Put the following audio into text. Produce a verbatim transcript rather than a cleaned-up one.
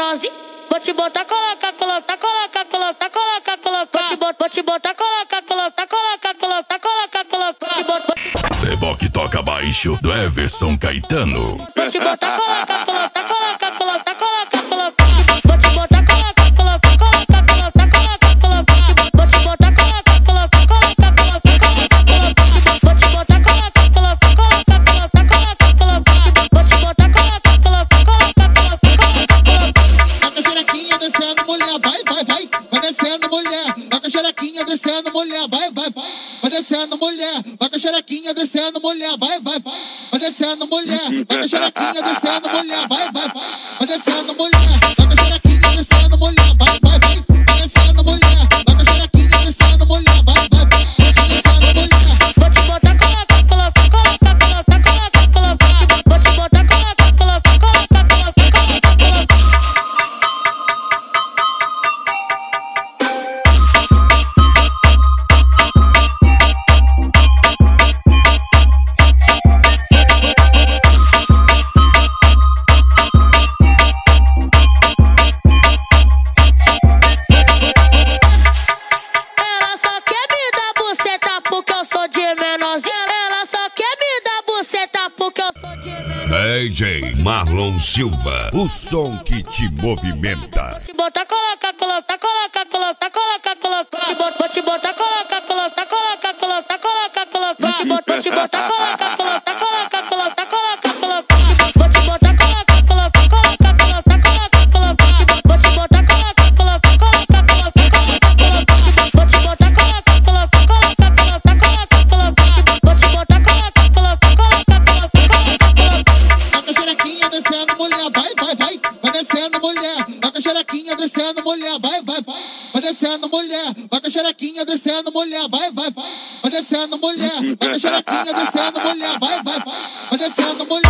menorzinho. Vou te botar, coloca, coloca, coloca, coloca, coloca, coloca. Vou te botar, vou te botar, coloca, coloca, coloca, coloca, coloca, coloca. Vou te botar. Seboc toca baixo do Everson Caetano. Vou te botar, coloca, coloca, coloca, coloca, coloca, coloca. Vou te botar, coloca, coloca, coloca, coloca, coloca, coloca. Vou te botar, coloca, coloca, coloca, coloca, coloca, coloca. Vou te botar, coloca, coloca, coloca, coloca, coloca, coloca. Vou te botar, coloca, coloca, coloca, coloca, coloca, coloca. Vai com a xerequinha descendo, mulher, vai, vai, vai. Vai descendo, mulher. Vai com a xerequinha descendo, mulher, vai, vai, vai. Vai descendo, mulher. Vai com a xerequinha descendo, mulher, vai, vai, vai. Vai descendo, mulher. Vai com a xerequinha descendo, mulher, vai, vai, vai. Vai descendo, mulher. Vai com a xerequinha descendo, mulher, vai, vai, vai. Vai descendo, mulher. Vai com a xerequinha descendo, mulher, vai, vai, vai. Vai descendo, mulher. Vou te botar, coloca, coloca, coloca, coloca, coloca, coloca. Vou te botar, coloca, coloca, coloca, coloca, coloca, coloca. Ela só quer me dar buceta porque eu sou de menorzinho. Ela só quer me dar buceta porque eu sou de menorzinho. D J Marlon Silva, o som que te movimenta. Vou te botar, coloca, coloca, coloca, coloca, coloca, coloca. Vou te botar, vou te botar, coloca, coloca, coloca, coloca, coloca, coloca. Vou te botar, vou te botar, coloca, coloca, coloca, coloca, coloca, coloca. Vou te botar, coloca, coloca, coloca, coloca, coloca, coloca. Vou te botar, coloca, coloca, coloca, coloca, coloca, coloca. Vou te botar, coloca, coloca, coloca, coloca, coloca, coloca. Vou te botar, coloca, coloca, coloca, coloca, coloca, coloca. Vai com a xerequinha descendo, mulher, vai, vai, vai. Vai descendo, mulher. Vai com a xerequinha descendo, mulher, vai, vai, vai. Vai descendo, mulher. Vai com a xerequinha descendo, mulher, vai, vai, vai. Vai descendo, mulher. Vai com a xerequinha descendo, mulher, vai, vai, vai. Vai descendo, mulher.